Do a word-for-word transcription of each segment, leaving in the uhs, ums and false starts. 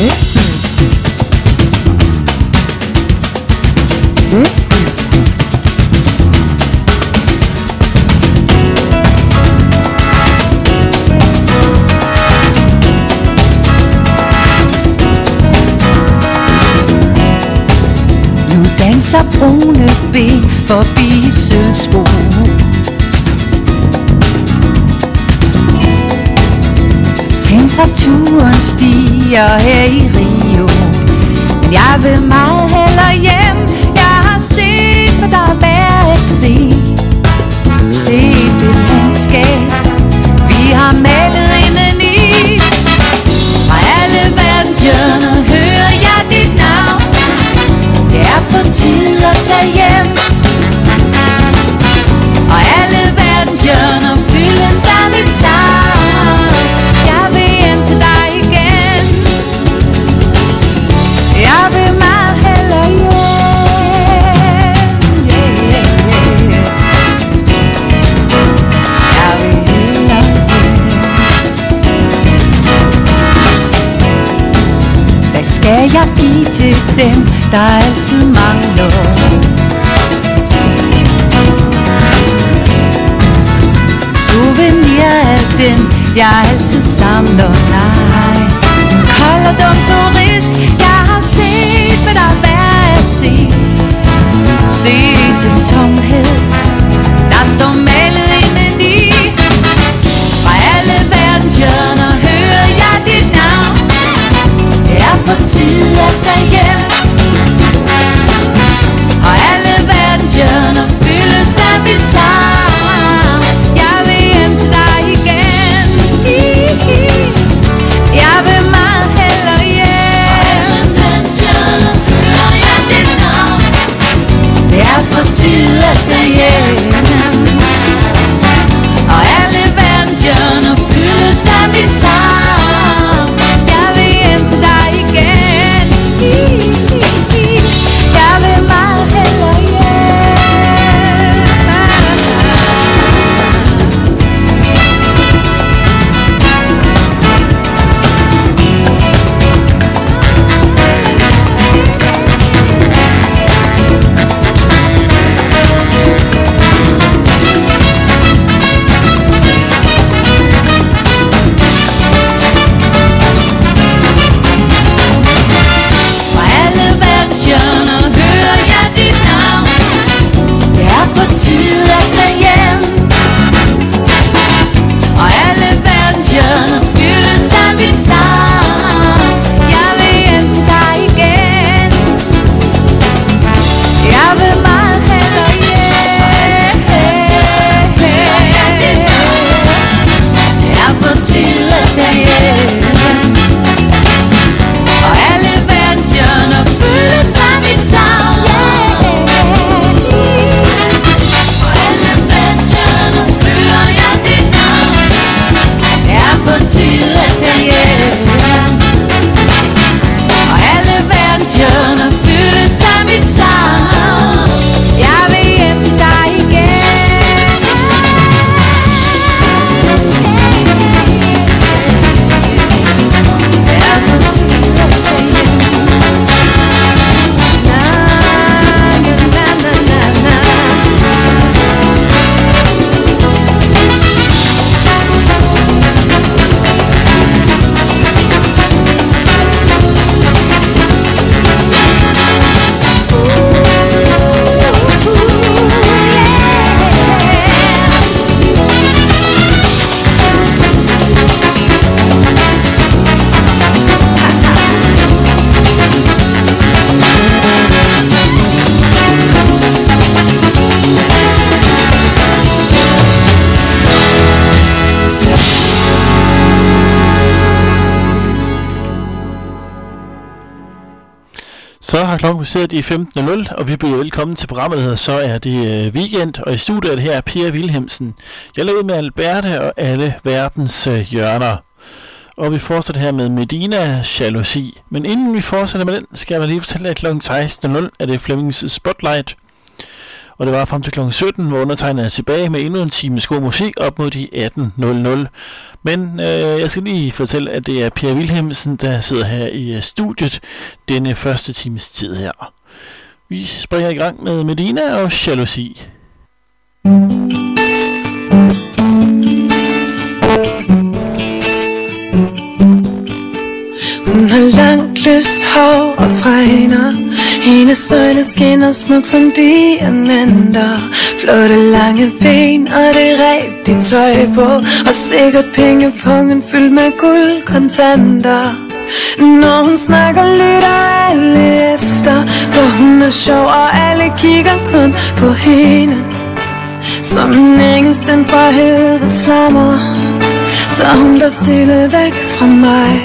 Danser brune ben forbi sølvsko. Temperaturen stiger her i Rio, men jeg vil meget hellere hjem. Jeg har set, hvad der er værd at se. Set det landskab, vi har malet indeni. Fra alle verdens hjørner hører jeg dit navn. Det er på tid at tage hjem, og alle verdens hjørner fyldes af mit savn. Jeg vil hjem til dig igen. Jeg vil meget hellere hjem. Yeah, yeah, yeah. Jeg vil hellere hjem. Hvad skal jeg give til dem, der altid mangler? Souvenir af dem, jeg altid samler. Nej, en kold og dum turist. Jeg har set, hvad der er værd at se. Set den tomhed, der står malet indeni. Fra alle verdens hjørner hører jeg dit navn. Det er på tid at tage hjem, og alle verdens hjørner fyldes af mit savn. Jeg vil hjem til dig igen. Jeg vil meget hellere hjem. Og alle verdens hjørner hører jeg dit navn. Det er på tid at tage hjem, og alle verdens hjørner fyldes af mit savn. Jeg vil hjem til dig igen. Jeg vil meget hellere hjem. Fra alle verdens hjørner hører jeg dit navn. Det er på tid at tage hjem, og alle verdens hjørner fyldes af mit savn. Jeg vil hjem til dig igen. Jeg vil meget hellere hjem. Det er på tid at tage hjem, og alle verdens hjørner fyldes af mit savn. Og alle verdens hjørner hører jeg dit navn. Det er på tid at tage hjem, og alle verdens hjørner fyldes af mit savn. Jeg vil hjem til dig igen. Det er på tid at tage hjem. Na, na, na, na, na, na. Så har klokken passeret i femten nul nul, og vi byder velkommen til programmet, der hedder Så er det øh, weekend, og i studiet her er Per Wilhelmsen. Jeg laver med Alberte og alle verdens øh, hjørner. Og vi fortsætter her med Medina Jalousi. Men inden vi fortsætter med den, skal jeg lige fortælle, at klokken seksten nul nul er det Flemmings Spotlight. Og det var frem til klokken sytten, hvor undertegnet er tilbage med endnu en times god musik op mod de atten nul nul. Men øh, jeg skal lige fortælle, at det er Per Vilhelmsen, der sidder her i uh, studiet denne første times tid her. Vi springer i gang med Medina og Jalousi. Hun har langt lyst hår og fregner. Hendes øjne skinner smuk som diamanter. Flotte lange ben og det rigtige tøj på. Og sikkert pengepungen fyldt med guldkontanter. Når hun snakker lytter alle efter, for hun er sjov og alle kigger kun på hende. Som en engel sendt fra helvedes flammer, tager hun der stille væk fra mig.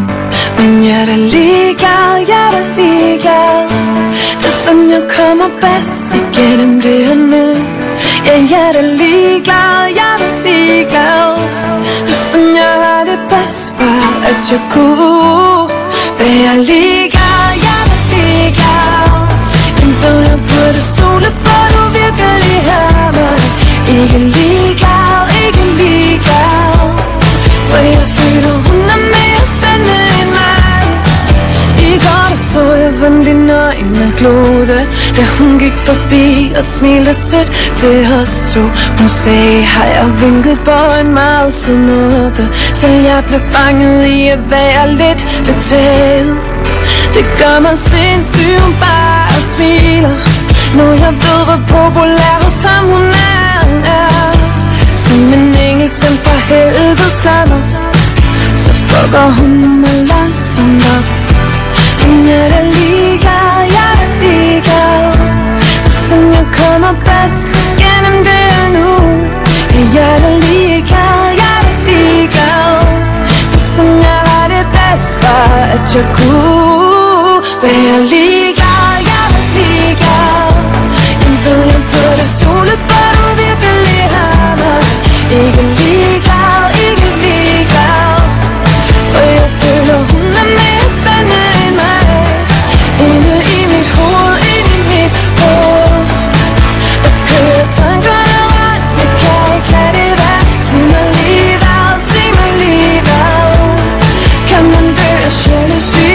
Men jeg er da ligeglad, jeg er da ligeglad. Det er sådan jeg kommer bedst igennem det her nu. Ja, jeg er da ligeglad, jeg er da ligeglad. Det er sådan jeg har det bedst, bare at jeg kunne være ligeglad, jeg er da ligeglad. Men ved jeg burde stole på, du virkelig har mig. Ikke ligeglad, ikke ligeglad. For jeg føler hun er mere spændende end mig. I går der så jeg hvordan dine øjne glode, da hun gik forbi og smilte sødt til os to. Hun sagde hej og vinkede på en meget sød måde. Selv jeg blev fanget i at være lidt betaget. Det gør mig sindssyg, hun bare smiler, når jeg ved hvor populær hos ham hun er, er. Som en engel sendt fra helvedes flammer, så fucker hun mig langsomt op. Men jeg er da ligeglad, jeg er da ligeglad. Det er sådan jeg kommer bedst gennem det her nu. Jeg er da ligeglad, jeg er da ligeglad. Det er sådan jeg har det bedst, bare at jeg kunne være ligeglad, jeg er da ligeglad. Jeg ved jeg burde stole på, du virkelig har mig. Ikke ligeglad, ikke ligeglad. For jeg føler hun er mere spændende end mig. Inde i mit hoved, inde i mit hoved, der kører tankerne rundt. Jeg kan ikke lade det være. Sig mig lige hvad, sig mig lige hvad. Kan man dø af jalousi?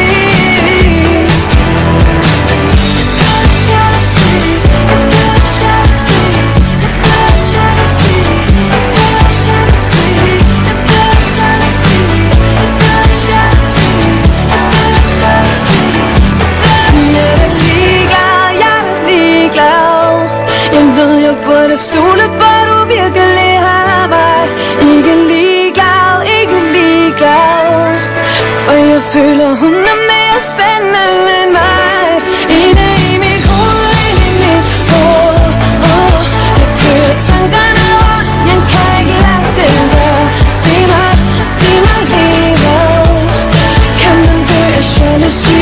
Stole på, du virkelig har mig. Ikke ligeglad, ikke ligeglad. For jeg føler hun er mere spændende end mig. Inde i mit hoved, inde i mit hoved, oh, jeg kører tankerne rundt. Jeg kan ikke lade det være. Sig mig, sig mig lige hvad. Kan man dø af jalousi?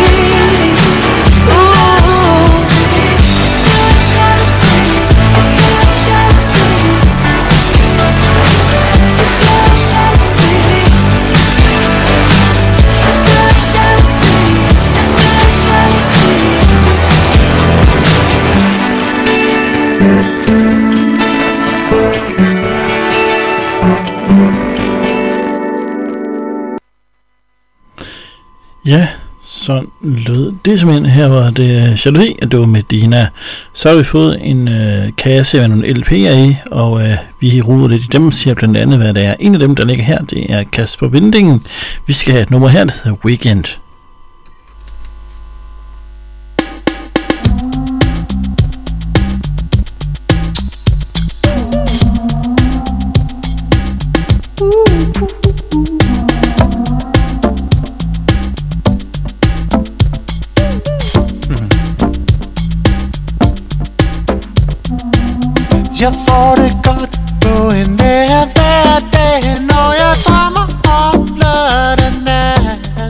Ja, sådan lød det simpelthen. Her var det jalousi, at det var Medina. Så har vi fået en øh, kasse med nogle L P'er i, og øh, vi ruder lidt i dem, siger blandt andet, hvad det er. En af dem, der ligger her, det er Kasper Winding. Vi skal have et nummer her, der hedder Weekend. Jeg får det godt på en hver hverdag, når jeg drømmer om lørdag nat.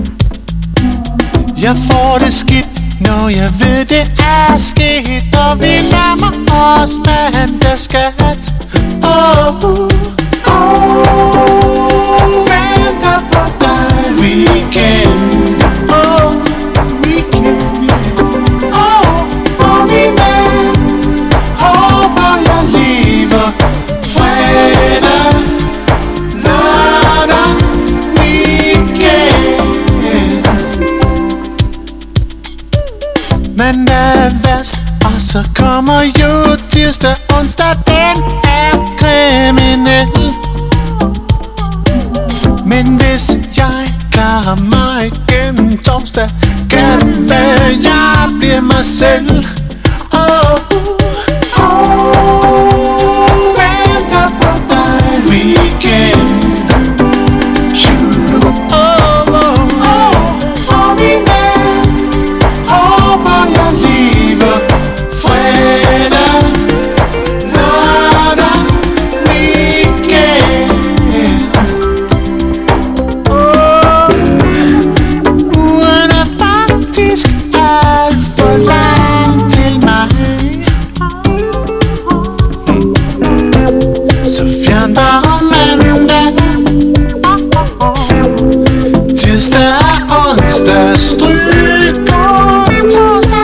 Jeg får det skidt, når jeg ved det er sket, og vi nærmer os mandagsskat. Åh, oh, oh, venter på dig, weekend. Åh, oh, weekend, åh, oh, oh, min ven. Håber jeg lever fredag, lørdag. er værst. Og så kommer jo tirsdag, onsdag, den er kriminel. Men hvis jeg klarer mig gennem torsdag, kan være jeg bliver mig selv. Oh, oh, venter på dig weekend. Oh, oh, oh, for min ven håber jeg lever. Fredag, lørdag, weekend. Oh, ugen er faktisk alt for lang til mig. Så fjern bare mandag, tirsdag, onsdag, stryk og torsdag.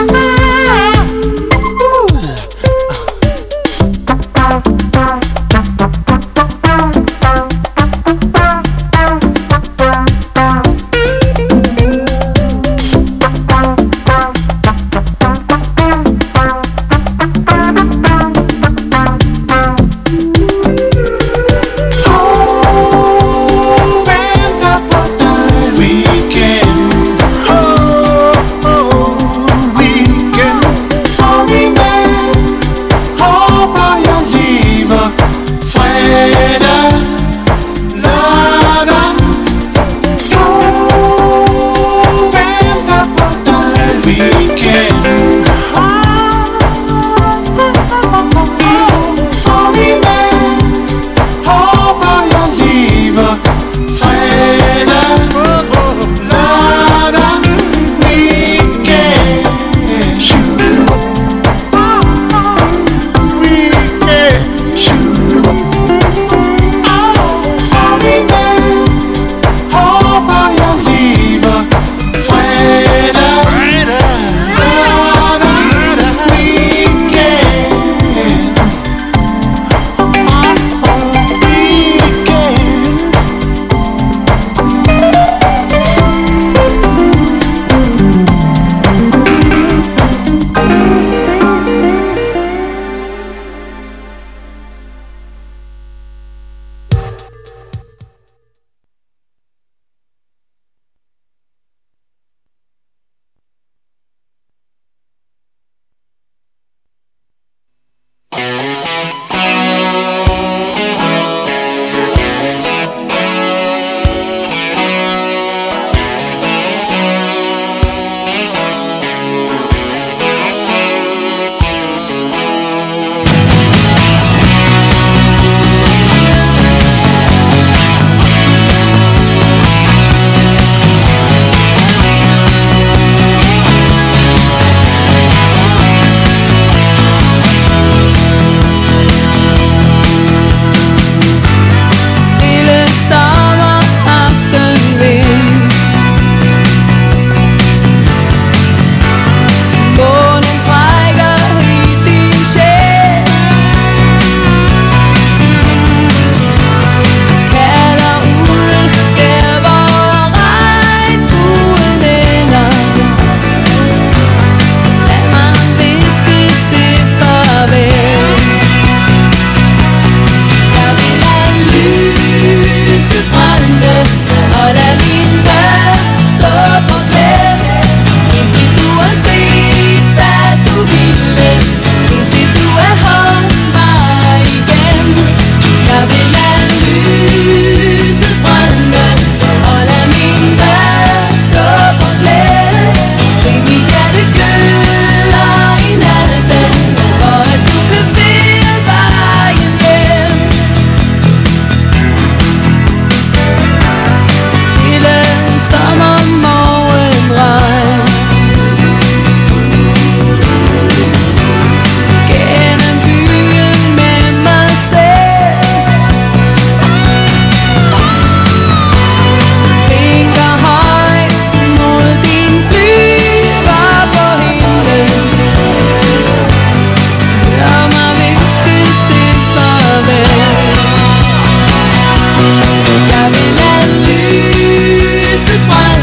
Jeg vil lade lyset brænde.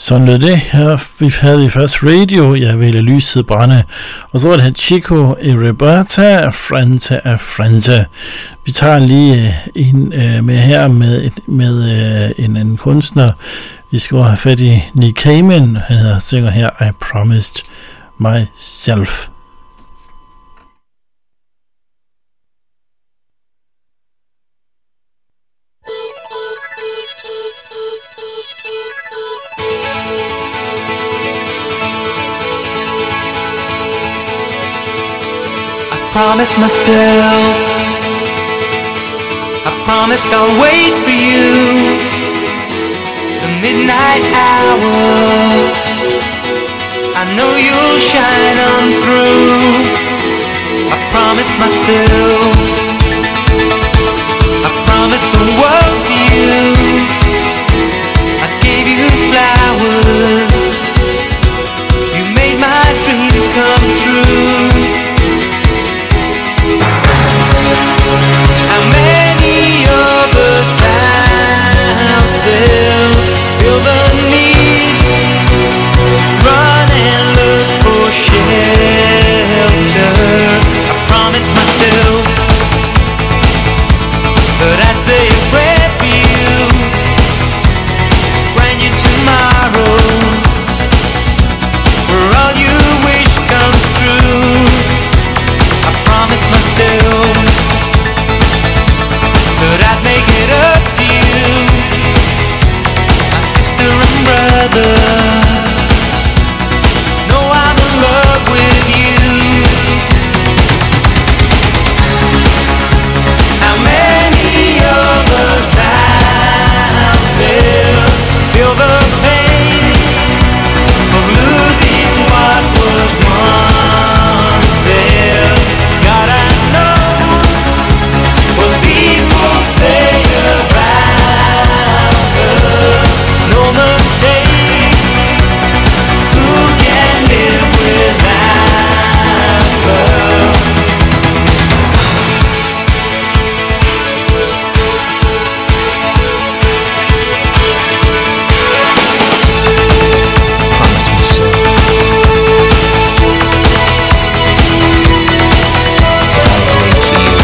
Sådan lød det. Her vi havde vi først Radio, Jeg ville lyset brænde. Og så var det her Chico e Roberta, Frente a Frente. Vi tager lige en uh, med her med, med uh, en, en kunstner. Vi skal have fat i Nick Cayman. Han hedder, synger her I Promised Myself. I promised myself, I promised I'll wait for you, the midnight hour, I know you'll shine on through. I promised myself, I promised the world to you, I gave you flowers, you made my dreams come true. How many of us out there feel the need to run and look for shelter? I promised myself that I'd say a prayer for you when you tomorrow, where all you wish comes true. I promised myself that I'd make it up to you, my sister and brother. Know I'm in love with you. How many of us out there feel the pain of losing what was once there? God, I know what people say about her. No mistake, who can live without her? Promise myself that I'll wait for you.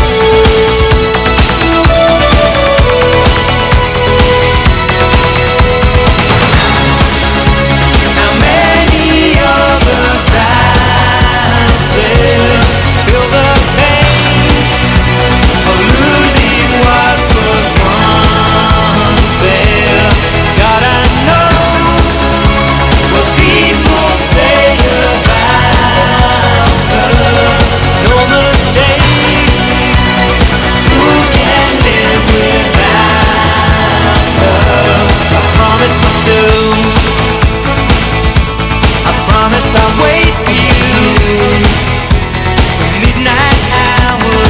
How many of us out there feel the pain of losing what was once there? God, I know what people say about her. No mistake, who can live without her? I promised myself, I promised I'll wait for you, midnight hour,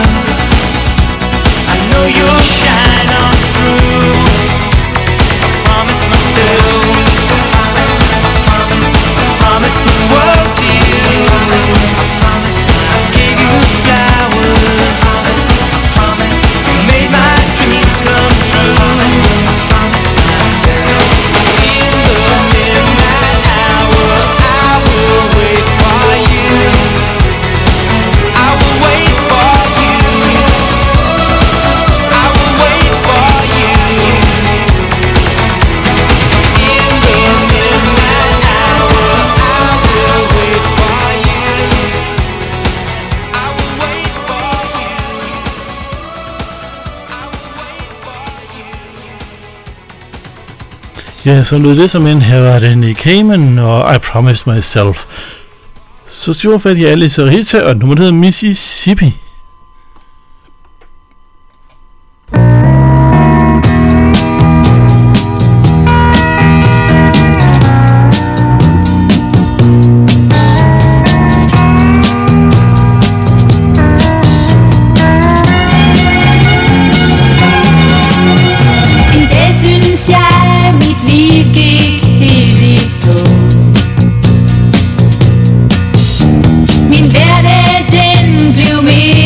I know you'll shine on through. I promised myself, I promised, I promised, I promised the world to you, I promised, I gave you flowers, I promised, I promised, you made my dreams come true. I promised myself, in the midnight hour, I will wait for you, I will wait for you, I will wait for you. In the midnight hour, I will wait for you, I will wait for you, I will wait for you. Ja, så lød det som en. Her var det Nick Cayman og I Promised Myself. Så stod fat i Alice og Rita, og nummeret hedder Mississippi. En dag synes jeg, mit liv gik helt i stå. Min hverdag, den blev mere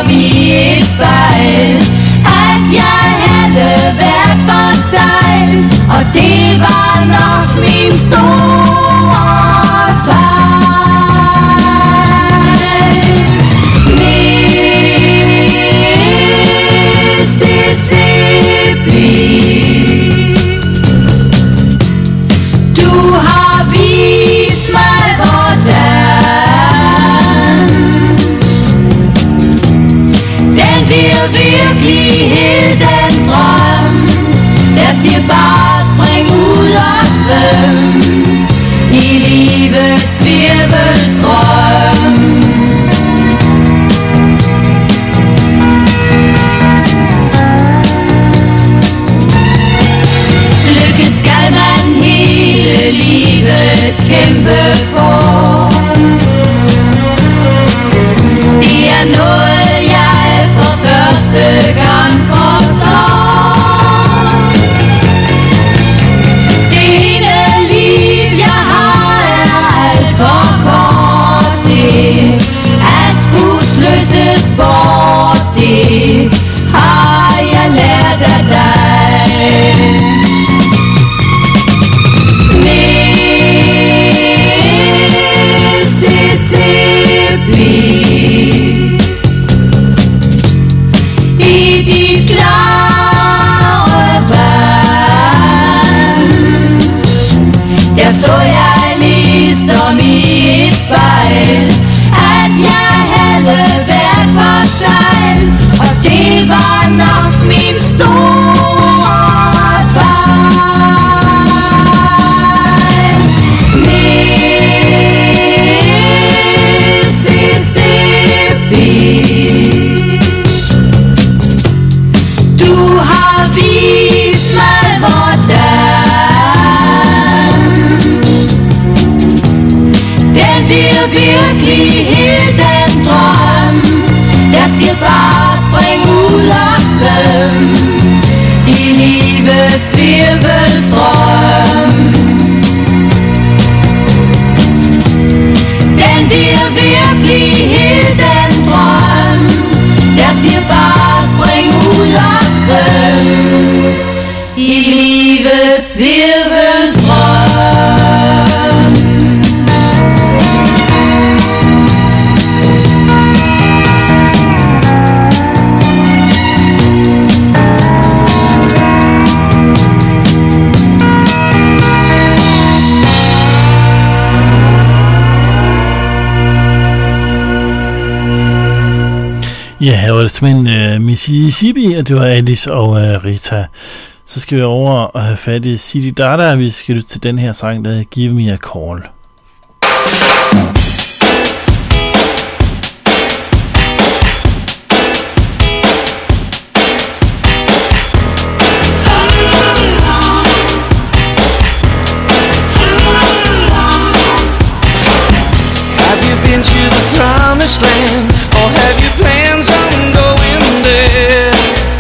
som i et spejl, at jeg havde været for stejl, og det var nok min store fejl. Mississippi, du har vist mig hvordan den bliver virkelighed, den drøm, der siger bare spring ud og svøm i livets virvelstrøm. Lykke skal man hele livet kæmpe for. Det er noget jeg for første gang forstår. Det ene liv jeg har er alt for kort til at skulle sløses bort. Det har jeg lært af dig. Mississippi, i dit klare vand, der så jeg ligesom i et spejl, at jeg havde været for sejl, og det var nok min store fejl. Mississippi, du har vist mig hvordan den bliver virkelighed, den drøm, der siger bare spring ud og svøm i livets virvelstrøm. Den bliver virkelighed, den drøm, der siger bare spring ud og svøm i livets virvelstrøm. Ja, her var det simpelthen uh, Mississippi, og det var Alice og uh, Rita. Så skal vi over og have fat i Sidi Dada, vi skal lytte til den her sang, der hedder Give Me a Call. Have you been to the promised land, or have you plans on going there?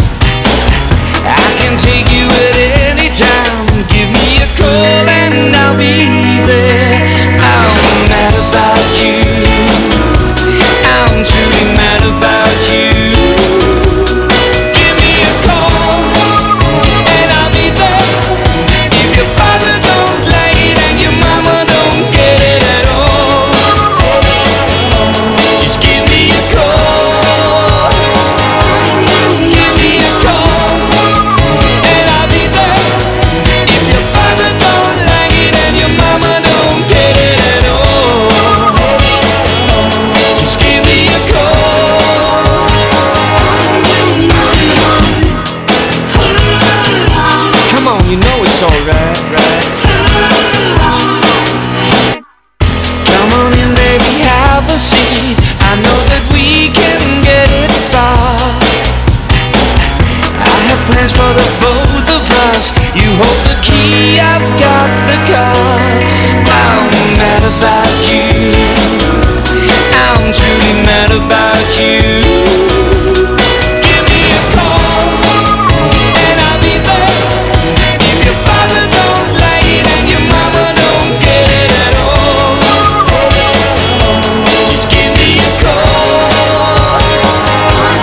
I can take you at any time. Give me a call and I'll be there. I'm mad about you, I'm truly mad about you. Give me a call and I'll be there. If your father don't like it and your mama don't get it at all, just give me a call. Give me a call and I'll be there. If your father don't like it and your mama don't get it at all, just give me a call. Come on, you know it's alright, right? Come on in, baby, have a seat. I know that we can get it far. I have plans for the both of us. You hold the key, I've got the car. I'm mad about you, I'm truly mad about you. Give me a call and I'll be there. If your father don't like it and your mama don't get it at all, just give me a call.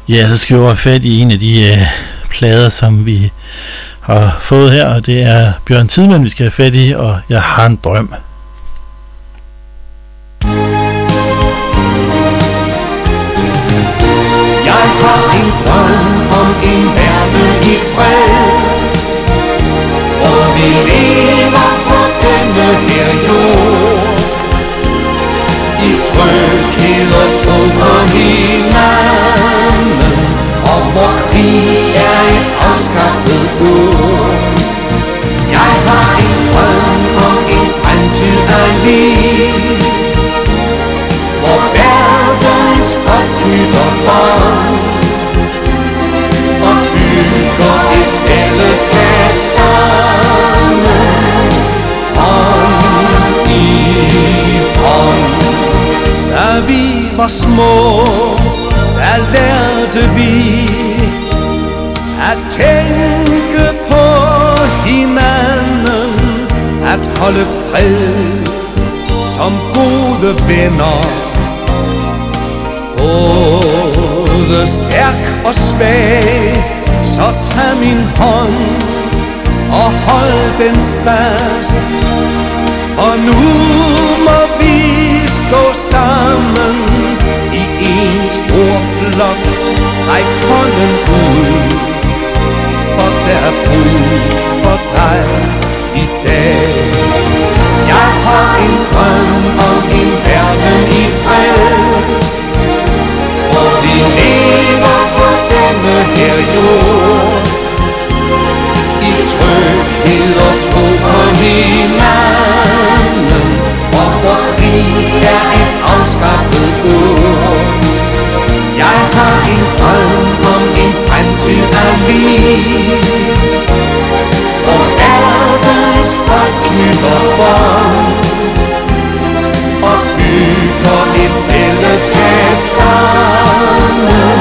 Ja, så skal vi over fat i en af de øh, plader, som vi har fået her, og det er Bjørn Tidemand, vi skal have fat i, og Jeg har en drøm. Jeg har en drøm om en verden i fred, hvor vi lever på denne her jord, i tryghed og tro på hinanden, og hvor krig er et afskaffet ord. Jeg har en drøm om en fremtid af liv, hvor verdens folk knytter bånd og bygger et fællesskab sammen, hånd i hånd. Da vi var små, der lærte vi at tænke på hinanden, at holde fred som gode venner, både stærk og svag. Så tag min hånd og hold den fast, og nu må vi stå sammen i en stor flok. Ræk hånden ud, for der er brug for dig i dag. Jeg har en drøm om en verden i fred, hvor vi lever på denne her jord, i tryghed og tro på hinanden, og hvor krig er et afskaffet ord. Jeg har en drøm om en fremtid af liv, hvor verdens folk knytter bånd og bygger et fællesskab sammen,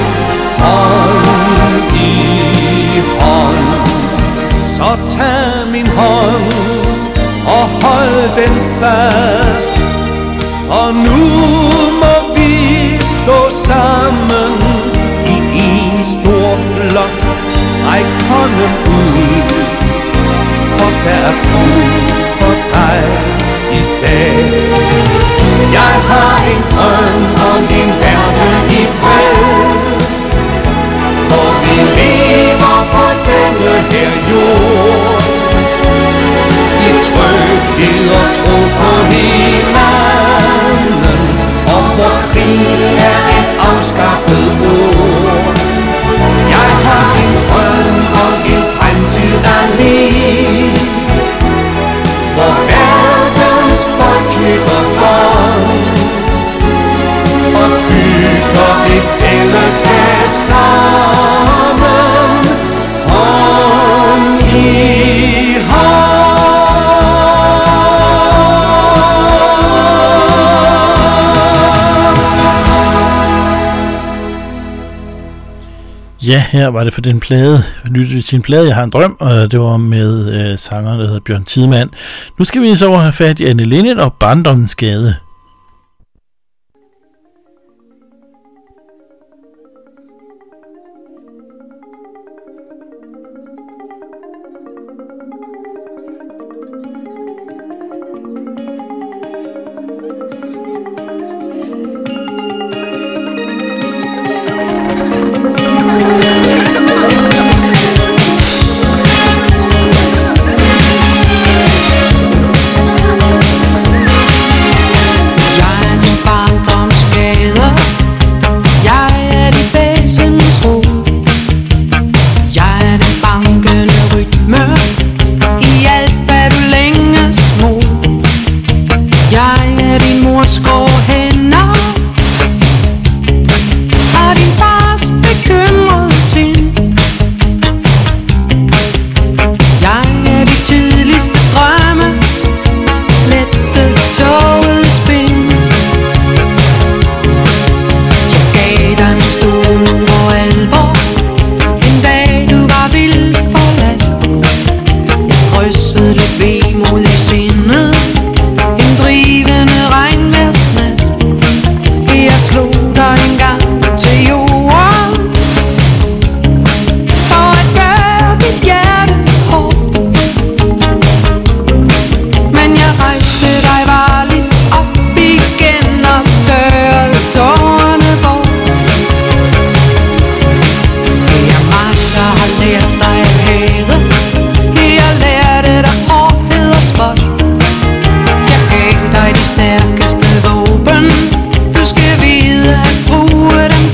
hånd i hånd. Så tag min hånd og hold den fast, og nu må vi stå sammen i en stor flok. Ræk hånden ud, for der er brug for dig i dag. Jeg har en drøm om en verden i fred, hvor vi lever på denne her jord, i tryghed og tro på hinanden, og hvor krig er et afskaffet ord. Jeg har en drøm om en fremtid af liv, hvor verdens folk knytter bånd og bygger et fællesskab sammen, hånd i hånd. Ja, her var det for den plade. Lyttede til en plade, Jeg har en drøm, og det var med øh, sangeren, der hedder Bjørn Tidemand. Nu skal vi så over have fat i Anne Linnet og Barndommens Gade. We'll be right back.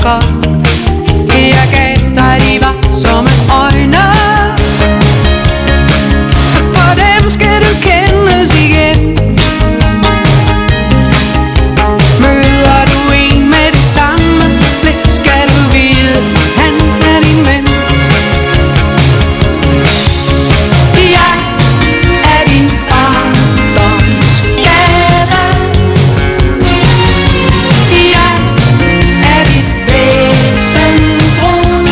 godt. Jeg gav dig, de var som øjne. På dem skal du kendes igen. Møder du en med det samme blik, skal du vide, han er din ven. Jeg er din barndomsgade. Jeg er dit væsensrum.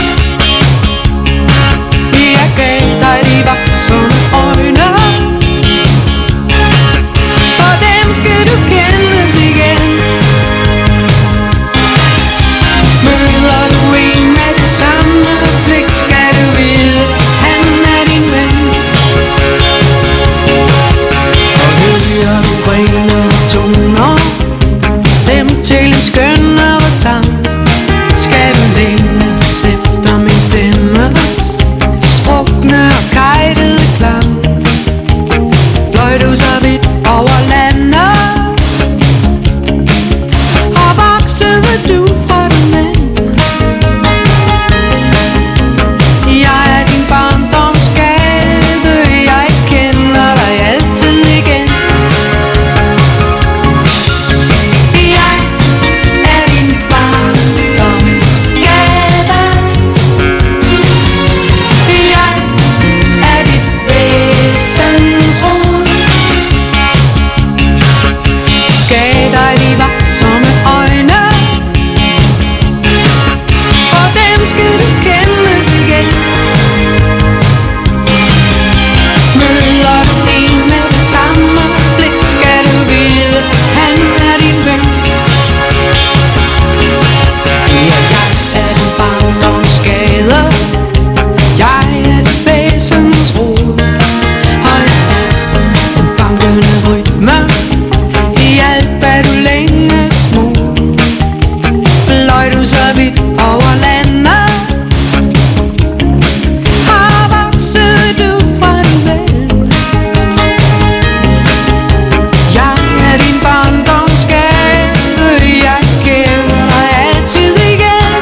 Jeg gav dig, de var som øjne. Og dem skal du kendes igen. Møder du en med det samme blik, skal du vide, han er din ven. Og hører du rene toner, stem til en skønnere sang, skal du længes efter min stemmes sprukne og kajtede klang. Fløj du så vidt over landet, og voksede du fra den mand. Jeg er din barndomsgade, jeg kender dig altid igen. Jeg er din barndomsgade. Jeg er dit væsensrum. Gav dig, de var som øjne. Og dem skal du kendes igen. Møder du en med det samme blik, skal du vide, han er din ven. Ja, jeg er din barndomsgade. Jeg er dit væsensrod. Og jeg er den bankende rytme i alt, hvad du længes mod. Fløj du så vidt over landet, og voksede du fra den ven. Jeg er din barndomsgade, jeg kender dig altid igen.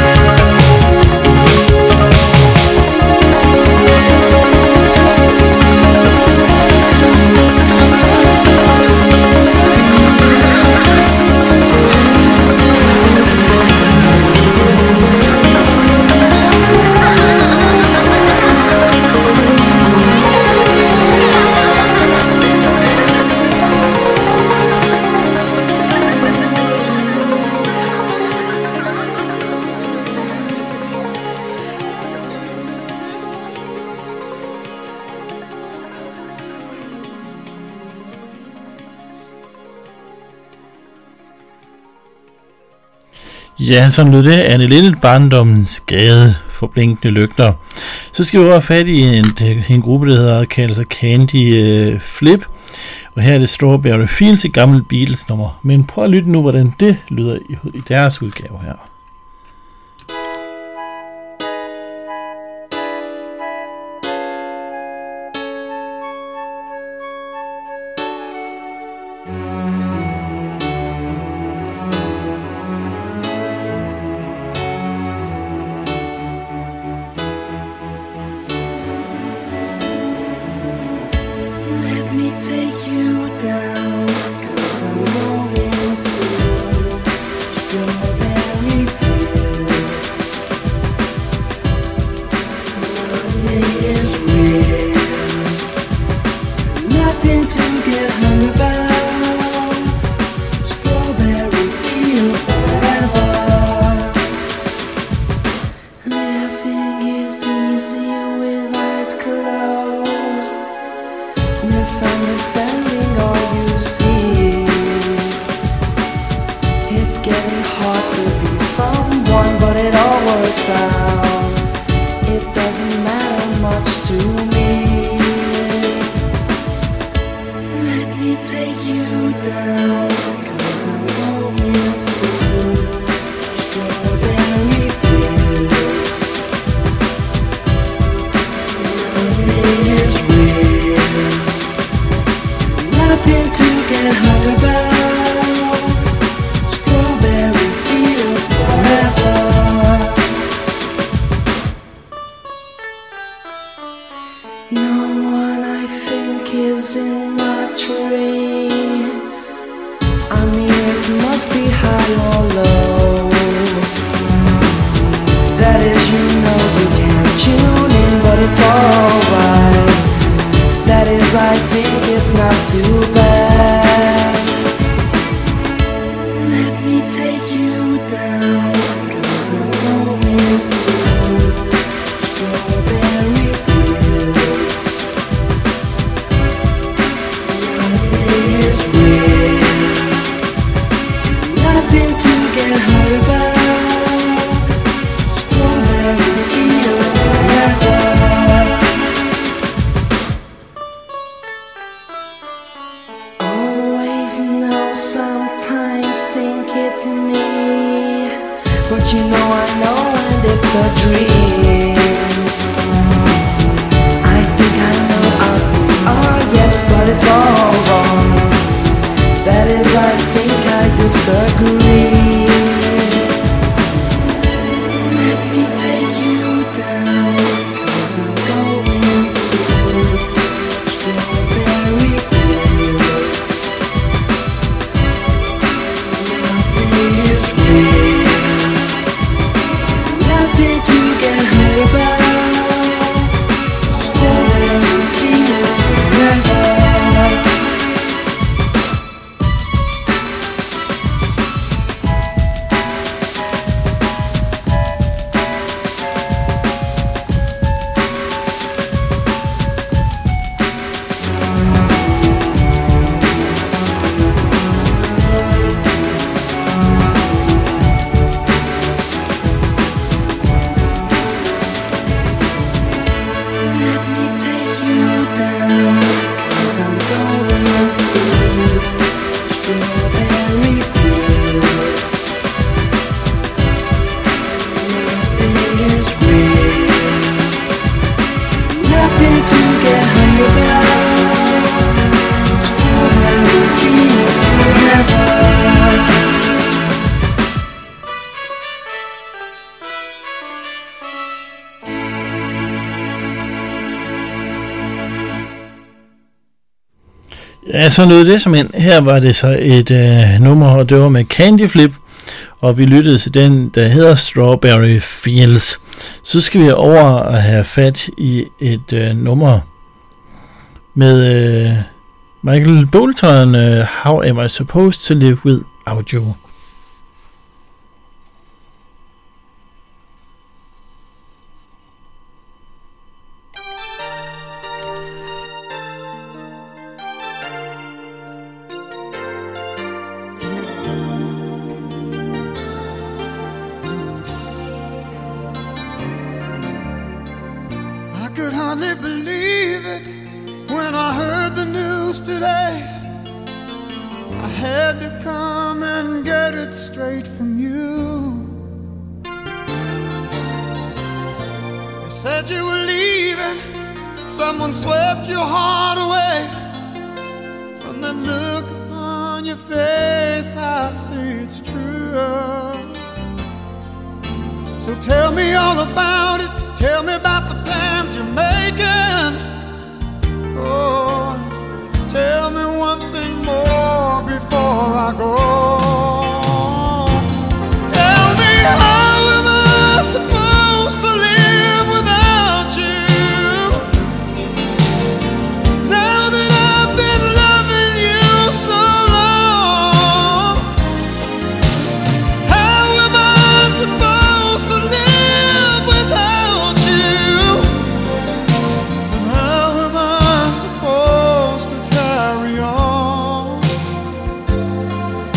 Ja, sådan lød det. Anne Lille, barndommens gade for blinkende lygter. Så skal vi over fat i en, en gruppe, der hedder, kalder sig Candy uh, Flip. Og her er det Strawberry Fields, et gammelt Beatles nummer. Men prøv at lytte nu, hvordan det lyder i, i deres udgave her. Strawberry fields forever. down, 'cause I'm going to strawberry fields. Nothing is real, nothing to get hurt about. Strawberry fields forever. Always know, sometimes think it's me, but you know I know and it's a dream. I think I know, I think, oh yes, but it's all wrong. That is, I think I disagree. Let me take you down, 'cause I'm going to strawberry fields. Nothing is real, nothing to get hurt about. Strawberry fields forever. Let me take you down, 'cause I'm going to strawberry fields. Nothing is real, nothing to get hung about. Strawberry fields forever. Ja, så lød det som en. Her var det så et øh, nummer, og det var med Candy Flip, og vi lyttede til den, der hedder Strawberry Fields. Så skal vi over at have fat i et øh, nummer med øh, Michael Bolton, øh, How Am I Supposed to Live Without You? I could hardly believe it when I heard the news today. I had to come and get it straight from you. They said you were leaving, someone swept your heart away. From the look on your face, I see it's true. So tell me all about it. Tell me about the plans you're making. Oh, tell me one thing more before I go. Tell me, how am I supposed to live without you? Now that I've been loving you so long, how am I supposed to live without you? And how am I supposed to carry on?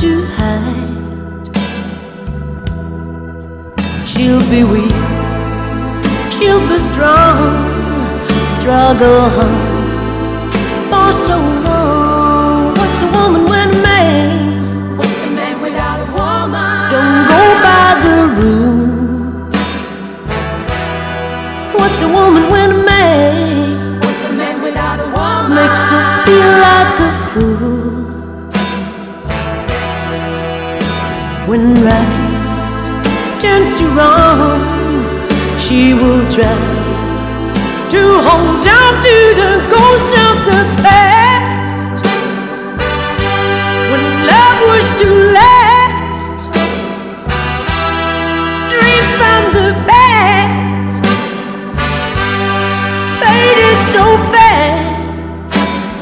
to hide. She'll be weak, she'll be strong, struggle hard for so long. What's a woman when a man? What's a man without a woman? Don't go by the rule. What's a woman when a man? What's a man without a woman? Makes her feel like a fool. When right turns to wrong, she will try to hold on to the ghost of the past. When love was to last, dreams from the past faded so fast.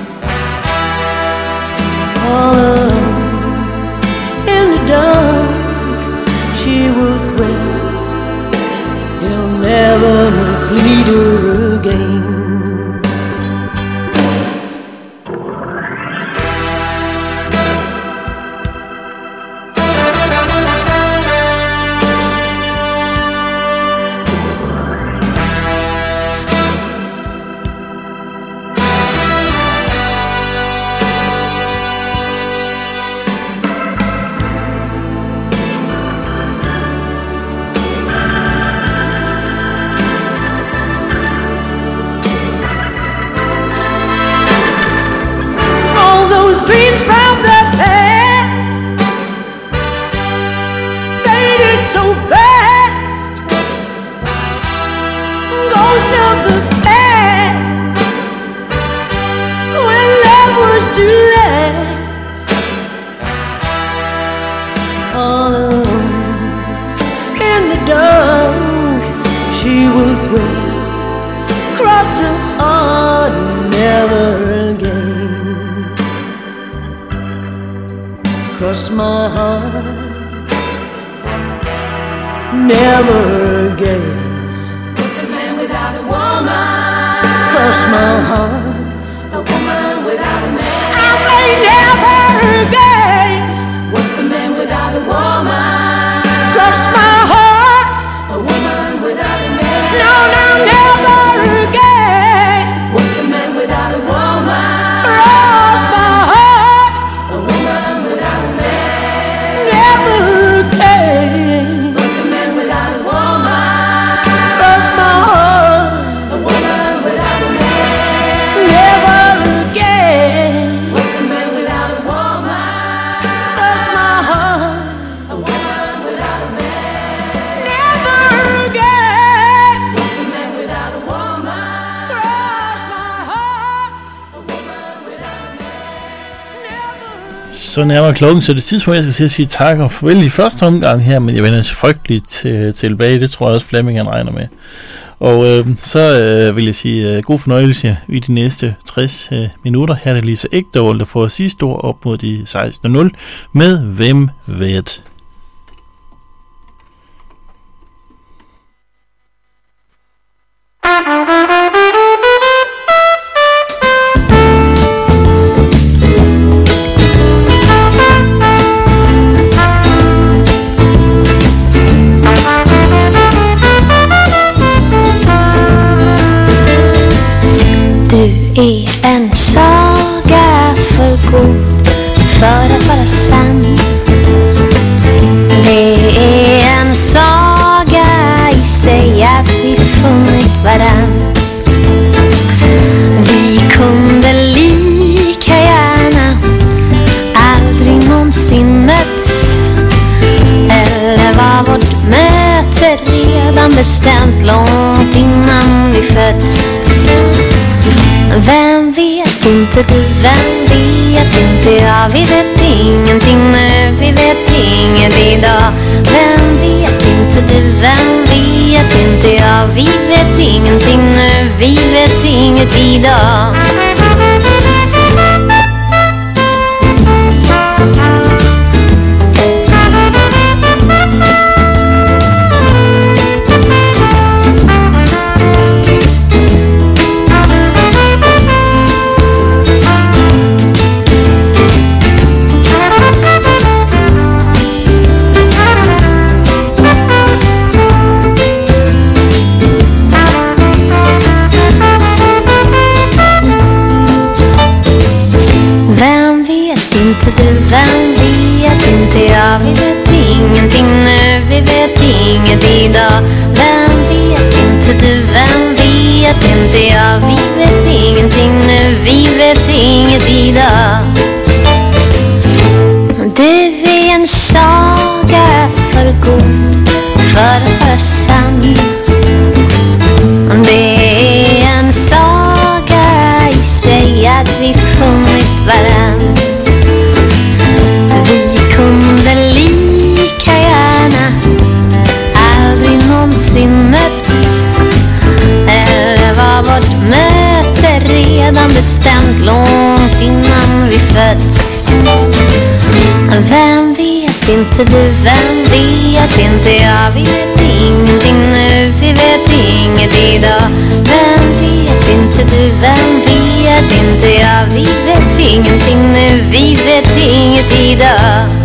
All alone in the dark, she will swear he'll never mislead her again. Cross my heart, never again. What's a man without a woman? Cross my heart, a woman without a man. I say never again. What's a man without a woman? Cross my heart, a woman without a man. No, no, never again. What's a man without a woman? Cross my heart, a woman without a man. Never again. What's a man without a woman? Cross my heart, a woman without a man. Never again. What's a man without a woman? Cross my heart, a woman without a man. Never again. What's a man without a woman? Cross my heart, a woman without a man. Never. Så nærmer klokken, så det tidspunkt, jeg skal til at sige tak og farvel i første omgang her, men jeg vender frygteligt til, tilbage, det tror jeg også Flemming han regner med. Og øh, så øh, vil jeg sige øh, god fornøjelse i de næste tres øh, minutter. Her er det Lisa Ekdahl, der får sidste ord op mod de seksten nul med Hvem ved? Du är en saga för god för att vara sann. Det är en saga i sig att vi funnit varann. Vi kunde lika gärna aldrig någonsin mötts. Eller var vårt möte redan bestämt långt innan vi fötts. Vem vet inte du, vem vet inte jag. Vi vet ingenting nu, vi vet inget idag. Vem vet inte du, vem vet inte jag. Vi vet ingenting nu, vi vet inget idag. inte du, vem vet inte jag. Vi vet ingenting nu, vi vet inget idag. Du är en saga för god, för att vara sann. Det är en saga i sig att vi funnit varann. Vi kunde lika gärna aldrig någonsin mötts, eller var vårt möte redan bestämt långt innan vi fötts. Vem vet inte du, vem vet inte jag. Vi vet ingenting nu, vi vet inget idag. Vem vet inte du, vem vet inte jag. Vi vet ingenting nu, vi vet inget idag.